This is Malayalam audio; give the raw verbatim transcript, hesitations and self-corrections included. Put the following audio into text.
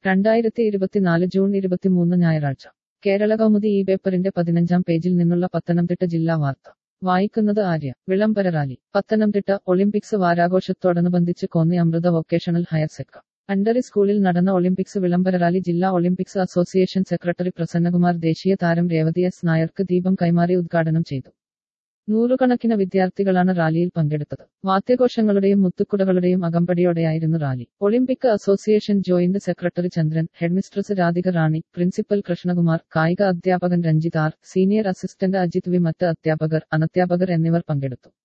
രണ്ടായിരത്തി ഇരുപത്തിനാല് ജൂൺ ഇരുപത്തിമൂന്ന് ഞായറാഴ്ച കേരള കൗമുദി ഈ പേപ്പറിന്റെ പതിനഞ്ചാം പേജിൽ നിന്നുള്ള പത്തനംതിട്ട ജില്ലാ വാർത്ത വായിക്കുന്നത് ആര്യ. വിളംബര റാലി. പത്തനംതിട്ട ഒളിമ്പിക്സ് വാരാഘോഷത്തോടനുബന്ധിച്ച് Konni Amrita vocational higher secondary സ്കൂളിൽ നടന്ന ഒളിമ്പിക്സ് വിളംബര റാലി ജില്ലാ ഒളിമ്പിക്സ് അസോസിയേഷൻ സെക്രട്ടറി പ്രസന്നകുമാർ ദേശീയ താരം രേവതി എസ് നായർക്ക് ദീപം കൈമാറി ഉദ്ഘാടനം ചെയ്തു. നൂറുകണക്കിന് വിദ്യാർത്ഥികളാണ് റാലിയിൽ പങ്കെടുത്തത്. വാദ്യഘോഷങ്ങളുടെയും മുത്തുക്കുടകളുടെയും അകമ്പടിയോടെയായിരുന്നു rally. Olympic association joint secretary Chandran, headmistress Radhika Rani, principal Krishnakumar, കായിക അധ്യാപകൻ Ranjith R, senior assistant Ajith V, മറ്റ് അധ്യാപകർ, അനധ്യാപകർ എന്നിവർ പങ്കെടുത്തു.